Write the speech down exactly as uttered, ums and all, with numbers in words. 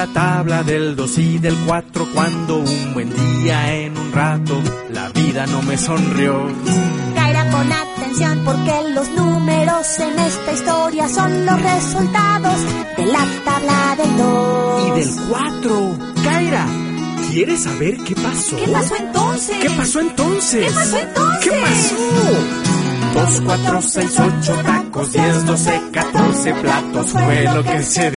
la tabla del dos y del cuatro, cuando un buen día en un rato la vida no me sonrió. Kaira, pon atención porque los números en esta historia son los resultados de la tabla del dos Y del cuatro. Kaira, ¿quieres saber qué pasó? ¿Qué pasó entonces? ¿Qué pasó entonces? ¿Qué pasó entonces? ¿Qué pasó? Dos, cuatro, seis, ocho tacos, diez, doce, catorce platos fue lo que se